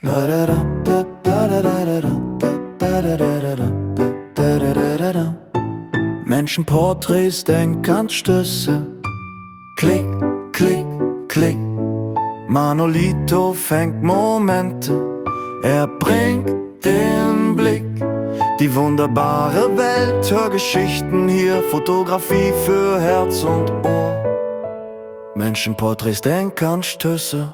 Menschenporträts, Denkanstöße. Klick, klick, klick. Manolito fängt Momente, er bringt den Blick. Die wunderbare Welt, Hörgeschichten hier, Fotografie für Herz und Ohr. Menschenporträts, Denkanstöße.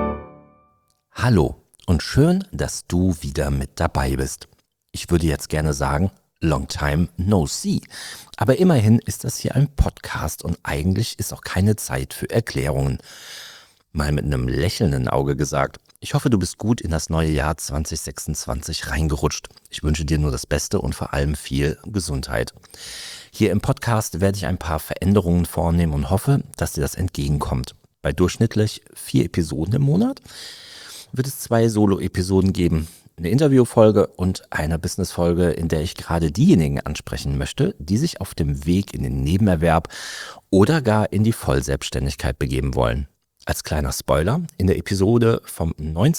Hallo und schön, dass du wieder mit dabei bist. Ich würde jetzt gerne sagen, long time no see. Aber immerhin ist das hier ein Podcast und eigentlich ist auch keine Zeit für Erklärungen. Mal mit einem lächelnden Auge gesagt, ich hoffe, du bist gut in das neue Jahr 2026 reingerutscht. Ich wünsche dir nur das Beste und vor allem viel Gesundheit. Hier im Podcast werde ich ein paar Veränderungen vornehmen und hoffe, dass dir das entgegenkommt. Bei durchschnittlich 4 Episoden im Monat wird es 2 Solo-Episoden geben. Eine Interviewfolge und eine Businessfolge, in der ich gerade diejenigen ansprechen möchte, die sich auf dem Weg in den Nebenerwerb oder gar in die Vollselbstständigkeit begeben wollen. Als kleiner Spoiler, in der Episode vom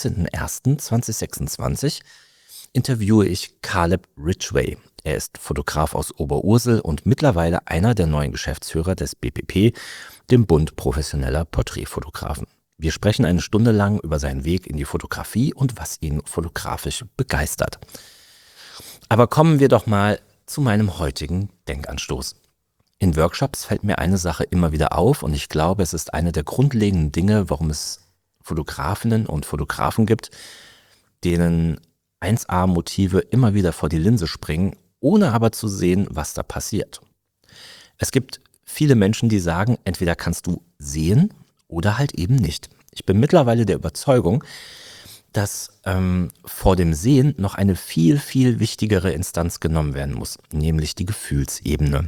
19.01.2026 interviewe ich Caleb Ridgway. Er ist Fotograf aus Oberursel und mittlerweile einer der neuen Geschäftsführer des BPP, dem Bund professioneller Porträtfotografen. Wir sprechen eine Stunde lang über seinen Weg in die Fotografie und was ihn fotografisch begeistert. Aber kommen wir doch mal zu meinem heutigen Denkanstoß. In Workshops fällt mir eine Sache immer wieder auf und ich glaube, es ist eine der grundlegenden Dinge, warum es Fotografinnen und Fotografen gibt, denen 1A-Motive immer wieder vor die Linse springen, ohne aber zu sehen, was da passiert. Es gibt viele Menschen, die sagen, entweder kannst du sehen oder halt eben nicht. Ich bin mittlerweile der Überzeugung, dass vor dem Sehen noch eine viel, viel wichtigere Instanz genommen werden muss, nämlich die Gefühlsebene.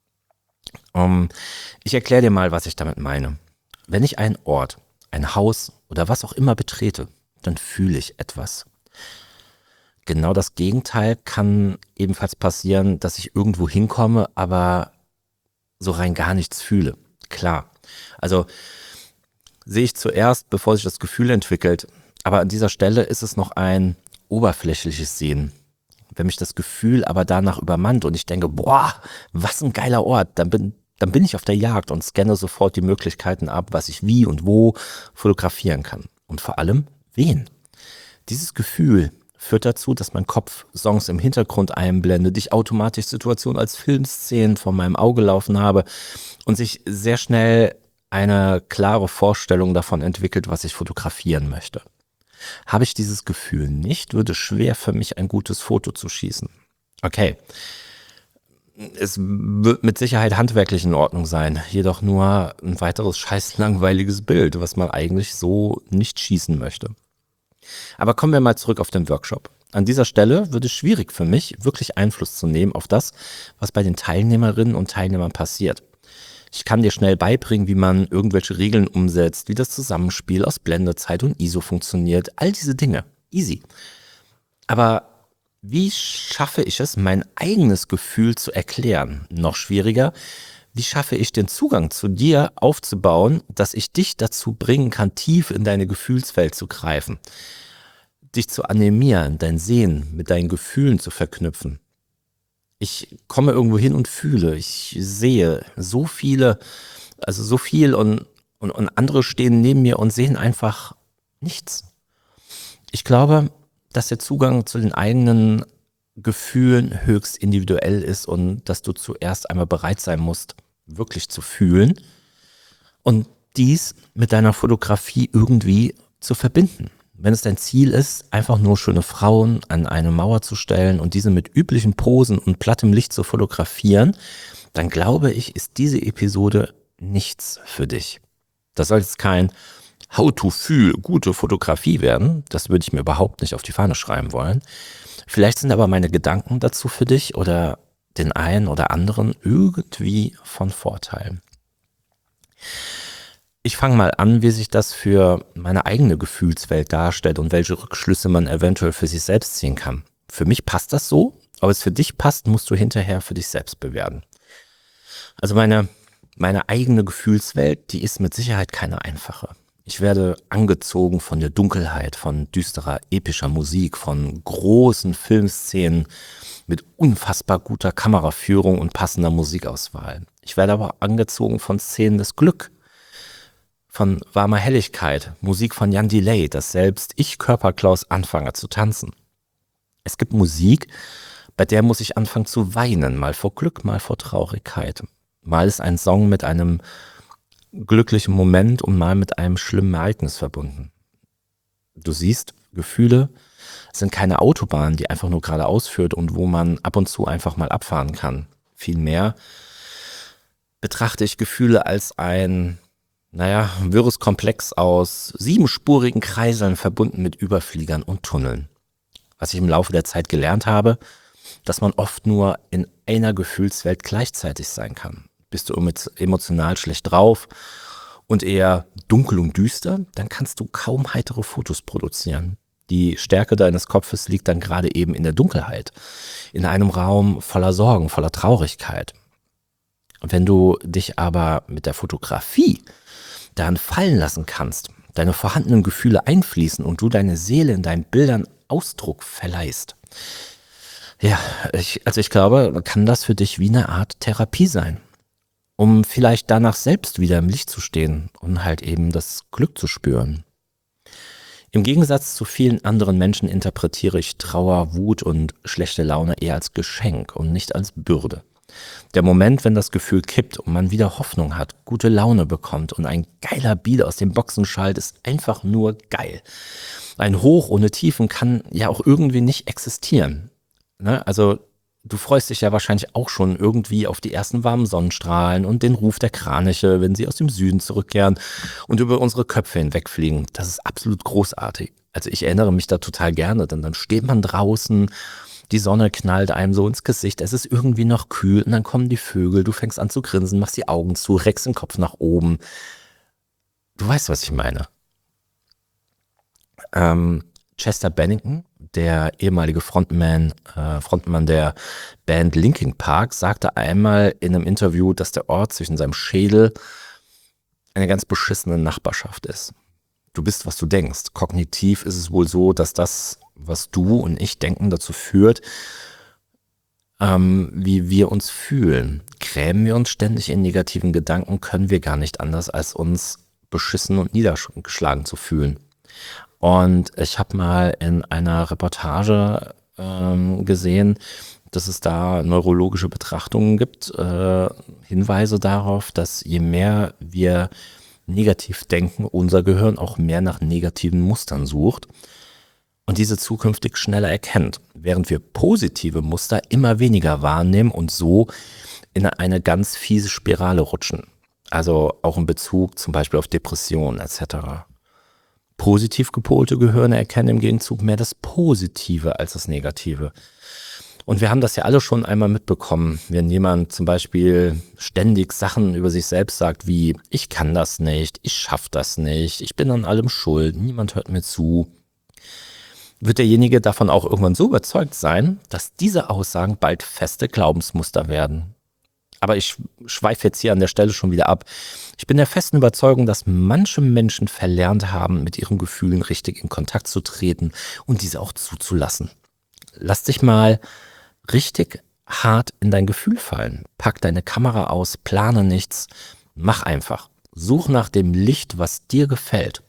Ich erkläre dir mal, was ich damit meine. Wenn ich einen Ort, ein Haus oder was auch immer betrete, dann fühle ich etwas. Genau das Gegenteil kann ebenfalls passieren, dass ich irgendwo hinkomme, aber so rein gar nichts fühle. Klar, also sehe ich zuerst, bevor sich das Gefühl entwickelt. Aber an dieser Stelle ist es noch ein oberflächliches Sehen. Wenn mich das Gefühl aber danach übermannt und ich denke, boah, was ein geiler Ort, dann bin ich auf der Jagd und scanne sofort die Möglichkeiten ab, was ich wie und wo fotografieren kann. Und vor allem, wen. Dieses Gefühl führt dazu, dass mein Kopf Songs im Hintergrund einblendet, ich automatisch Situationen als Filmszenen vor meinem Auge laufen habe und sich sehr schnell eine klare Vorstellung davon entwickelt, was ich fotografieren möchte. Habe ich dieses Gefühl nicht, würde es schwer für mich ein gutes Foto zu schießen. Okay, es wird mit Sicherheit handwerklich in Ordnung sein, jedoch nur ein weiteres scheiß langweiliges Bild, was man eigentlich so nicht schießen möchte. Aber kommen wir mal zurück auf den Workshop. An dieser Stelle wird es schwierig für mich, wirklich Einfluss zu nehmen auf das, was bei den Teilnehmerinnen und Teilnehmern passiert. Ich kann dir schnell beibringen, wie man irgendwelche Regeln umsetzt, wie das Zusammenspiel aus Blendezeit und ISO funktioniert. All diese Dinge. Easy. Aber wie schaffe ich es, mein eigenes Gefühl zu erklären? Noch schwieriger, wie schaffe ich den Zugang zu dir aufzubauen, dass ich dich dazu bringen kann, tief in deine Gefühlswelt zu greifen, dich zu animieren, dein Sehen mit deinen Gefühlen zu verknüpfen. Ich komme irgendwo hin und fühle, ich sehe so viel und andere stehen neben mir und sehen einfach nichts. Ich glaube, dass der Zugang zu den eigenen Gefühlen höchst individuell ist und dass du zuerst einmal bereit sein musst, wirklich zu fühlen und dies mit deiner Fotografie irgendwie zu verbinden. Wenn es dein Ziel ist, einfach nur schöne Frauen an eine Mauer zu stellen und diese mit üblichen Posen und plattem Licht zu fotografieren, dann glaube ich, ist diese Episode nichts für dich. Das soll jetzt kein How-to-Feel gute Fotografie werden, das würde ich mir überhaupt nicht auf die Fahne schreiben wollen. Vielleicht sind aber meine Gedanken dazu für dich oder den einen oder anderen irgendwie von Vorteil. Ich fange mal an, wie sich das für meine eigene Gefühlswelt darstellt und welche Rückschlüsse man eventuell für sich selbst ziehen kann. Für mich passt das so, ob es für dich passt, musst du hinterher für dich selbst bewerten. Also meine eigene Gefühlswelt, die ist mit Sicherheit keine einfache. Ich werde angezogen von der Dunkelheit, von düsterer, epischer Musik, von großen Filmszenen mit unfassbar guter Kameraführung und passender Musikauswahl. Ich werde aber angezogen von Szenen des Glück, von warmer Helligkeit, Musik von Jan Delay, dass selbst ich, Körperklaus, anfange zu tanzen. Es gibt Musik, bei der muss ich anfangen zu weinen, mal vor Glück, mal vor Traurigkeit. Mal ist ein Song mit einem glücklichen Moment und mal mit einem schlimmen Ereignis verbunden. Du siehst, Gefühle sind keine Autobahn, die einfach nur geradeaus führt und wo man ab und zu einfach mal abfahren kann. Vielmehr betrachte ich Gefühle als ein, wirres Komplex aus 7-spurigen Kreiseln verbunden mit Überfliegern und Tunneln. Was ich im Laufe der Zeit gelernt habe, dass man oft nur in einer Gefühlswelt gleichzeitig sein kann. Bist du emotional schlecht drauf und eher dunkel und düster, dann kannst du kaum heitere Fotos produzieren. Die Stärke deines Kopfes liegt dann gerade eben in der Dunkelheit, in einem Raum voller Sorgen, voller Traurigkeit. Und wenn du dich aber mit der Fotografie daran fallen lassen kannst, deine vorhandenen Gefühle einfließen und du deine Seele in deinen Bildern Ausdruck verleihst, ja, ich glaube, kann das für dich wie eine Art Therapie sein, um vielleicht danach selbst wieder im Licht zu stehen und halt eben das Glück zu spüren. Im Gegensatz zu vielen anderen Menschen interpretiere ich Trauer, Wut und schlechte Laune eher als Geschenk und nicht als Bürde. Der Moment, wenn das Gefühl kippt und man wieder Hoffnung hat, gute Laune bekommt und ein geiler Beat aus den Boxen schallt, ist einfach nur geil. Ein Hoch ohne Tiefen kann ja auch irgendwie nicht existieren. Ne? Also du freust dich ja wahrscheinlich auch schon irgendwie auf die ersten warmen Sonnenstrahlen und den Ruf der Kraniche, wenn sie aus dem Süden zurückkehren und über unsere Köpfe hinwegfliegen. Das ist absolut großartig. Also ich erinnere mich da total gerne, denn dann steht man draußen, die Sonne knallt einem so ins Gesicht, es ist irgendwie noch kühl und dann kommen die Vögel, du fängst an zu grinsen, machst die Augen zu, reckst den Kopf nach oben. Du weißt, was ich meine. Chester Bennington, der ehemalige Frontmann der Band Linkin Park, sagte einmal in einem Interview, dass der Ort zwischen seinem Schädel eine ganz beschissene Nachbarschaft ist. Du bist, was du denkst. Kognitiv ist es wohl so, dass das, was du und ich denken, dazu führt, wie wir uns fühlen. Grämen wir uns ständig in negativen Gedanken, können wir gar nicht anders, als uns beschissen und niedergeschlagen zu fühlen. Und ich habe mal in einer Reportage gesehen, dass es da neurologische Betrachtungen gibt, Hinweise darauf, dass je mehr wir negativ denken, unser Gehirn auch mehr nach negativen Mustern sucht und diese zukünftig schneller erkennt, während wir positive Muster immer weniger wahrnehmen und so in eine ganz fiese Spirale rutschen. Also auch in Bezug zum Beispiel auf Depressionen etc. Positiv gepolte Gehirne erkennen im Gegenzug mehr das Positive als das Negative. Und wir haben das ja alle schon einmal mitbekommen, wenn jemand zum Beispiel ständig Sachen über sich selbst sagt wie, ich kann das nicht, ich schaffe das nicht, ich bin an allem schuld, niemand hört mir zu, wird derjenige davon auch irgendwann so überzeugt sein, dass diese Aussagen bald feste Glaubensmuster werden. Aber ich schweife jetzt hier an der Stelle schon wieder ab. Ich bin der festen Überzeugung, dass manche Menschen verlernt haben, mit ihren Gefühlen richtig in Kontakt zu treten und diese auch zuzulassen. Lass dich mal richtig hart in dein Gefühl fallen. Pack deine Kamera aus, plane nichts, mach einfach. Such nach dem Licht, was dir gefällt.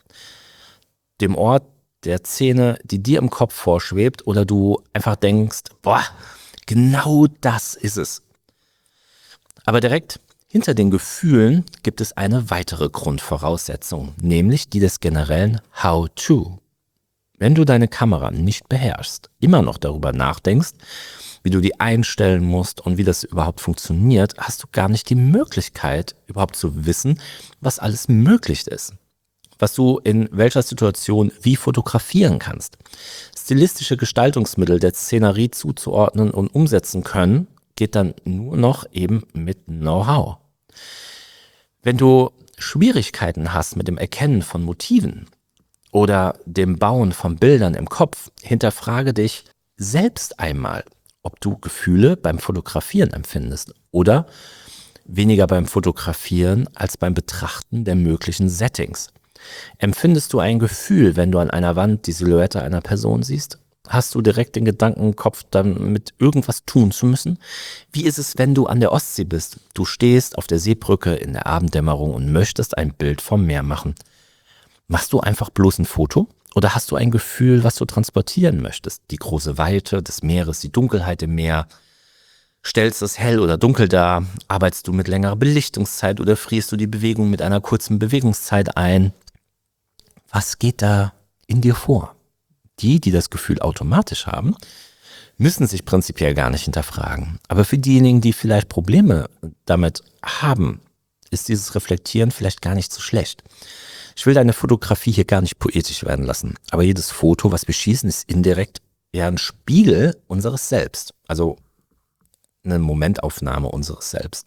Dem Ort der Szene, die dir im Kopf vorschwebt oder du einfach denkst, boah, genau das ist es. Aber direkt hinter den Gefühlen gibt es eine weitere Grundvoraussetzung, nämlich die des generellen How-to. Wenn du deine Kamera nicht beherrschst, immer noch darüber nachdenkst, wie du die einstellen musst und wie das überhaupt funktioniert, hast du gar nicht die Möglichkeit, überhaupt zu wissen, was alles möglich ist. Was du in welcher Situation wie fotografieren kannst. Stilistische Gestaltungsmittel der Szenerie zuzuordnen und umsetzen können, geht dann nur noch eben mit Know-how. Wenn du Schwierigkeiten hast mit dem Erkennen von Motiven oder dem Bauen von Bildern im Kopf, hinterfrage dich selbst einmal, ob du Gefühle beim Fotografieren empfindest oder weniger beim Fotografieren als beim Betrachten der möglichen Settings. Empfindest du ein Gefühl, wenn du an einer Wand die Silhouette einer Person siehst? Hast du direkt den Gedanken im Kopf, damit irgendwas tun zu müssen? Wie ist es, wenn du an der Ostsee bist? Du stehst auf der Seebrücke in der Abenddämmerung und möchtest ein Bild vom Meer machen. Machst du einfach bloß ein Foto? Oder hast du ein Gefühl, was du transportieren möchtest? Die große Weite des Meeres, die Dunkelheit im Meer. Stellst es hell oder dunkel dar? Arbeitest du mit längerer Belichtungszeit oder frierst du die Bewegung mit einer kurzen Bewegungszeit ein? Was geht da in dir vor? Die das Gefühl automatisch haben, müssen sich prinzipiell gar nicht hinterfragen. Aber für diejenigen, die vielleicht Probleme damit haben, ist dieses Reflektieren vielleicht gar nicht so schlecht. Ich will deine Fotografie hier gar nicht poetisch werden lassen, aber jedes Foto, was wir schießen, ist indirekt ja ein Spiegel unseres Selbst, also eine Momentaufnahme unseres Selbst.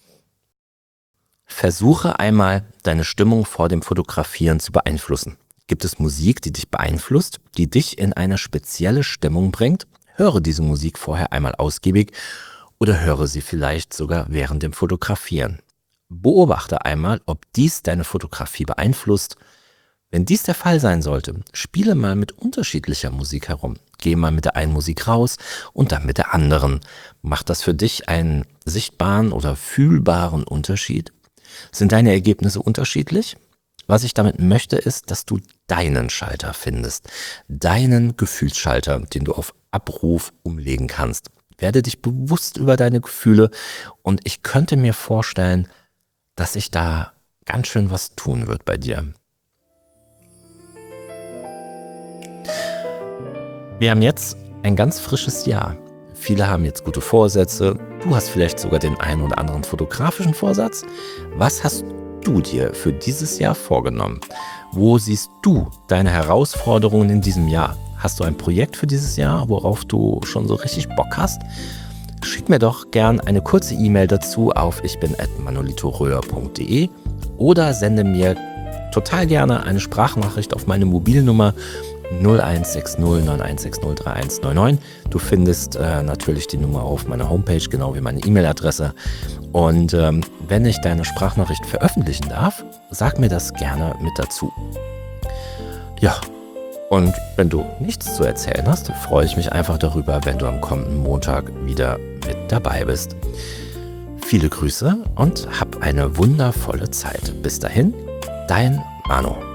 Versuche einmal, deine Stimmung vor dem Fotografieren zu beeinflussen. Gibt es Musik, die dich beeinflusst, die dich in eine spezielle Stimmung bringt? Höre diese Musik vorher einmal ausgiebig oder höre sie vielleicht sogar während dem Fotografieren. Beobachte einmal, ob dies deine Fotografie beeinflusst. Wenn dies der Fall sein sollte, spiele mal mit unterschiedlicher Musik herum. Geh mal mit der einen Musik raus und dann mit der anderen. Macht das für dich einen sichtbaren oder fühlbaren Unterschied? Sind deine Ergebnisse unterschiedlich? Was ich damit möchte, ist, dass du deinen Schalter findest. Deinen Gefühlsschalter, den du auf Abruf umlegen kannst. Werde dich bewusst über deine Gefühle und ich könnte mir vorstellen, dass sich da ganz schön was tun wird bei dir. Wir haben jetzt ein ganz frisches Jahr. Viele haben jetzt gute Vorsätze. Du hast vielleicht sogar den einen oder anderen fotografischen Vorsatz. Was hast du dir für dieses Jahr vorgenommen? Wo siehst du deine Herausforderungen in diesem Jahr? Hast du ein Projekt für dieses Jahr, worauf du schon so richtig Bock hast? Schick mir doch gern eine kurze E-Mail dazu auf ich-bin@manolitoröhr.de oder sende mir total gerne eine Sprachnachricht auf meine Mobilnummer 0160 9160 3199. Du findest natürlich die Nummer auf meiner Homepage, genau wie meine E-Mail-Adresse. Und wenn ich deine Sprachnachricht veröffentlichen darf, sag mir das gerne mit dazu. Ja, und wenn du nichts zu erzählen hast, freue ich mich einfach darüber, wenn du am kommenden Montag wieder mit dabei bist. Viele Grüße und hab eine wundervolle Zeit. Bis dahin, dein Manu.